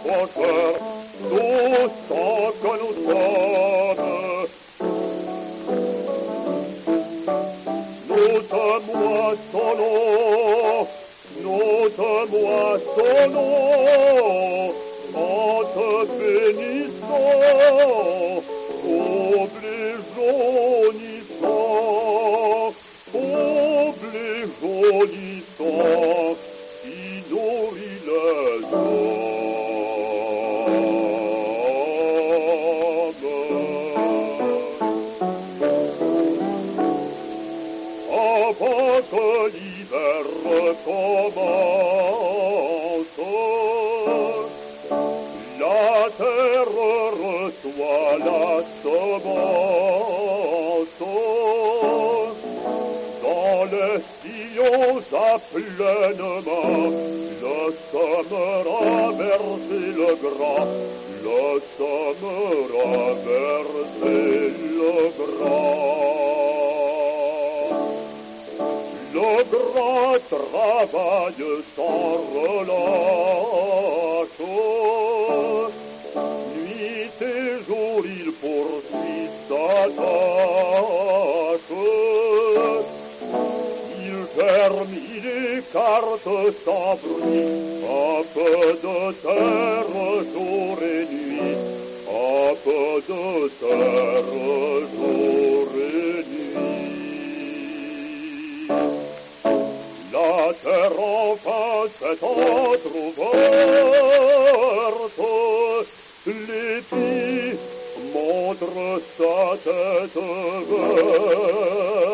notre cœur, tout ce que nous sommes. Nous te moissonnons, en te bénissant, obligeons, qui nourrit les hommes. Avant que l'hiver recommence, la terre reçoit la semence. Dans les sillons à pleine main, le semeur a versé le grain, le semeur a versé le grain. Le grand travail sans relâche, nuit et jour il poursuit sa tâche. Il germe, il écarte sans bruit, un peu de terre jour et nuit, un peu de terre jour et nuit. La terre enfin s'est entr'ouverte, l'épi montre sa tête verte.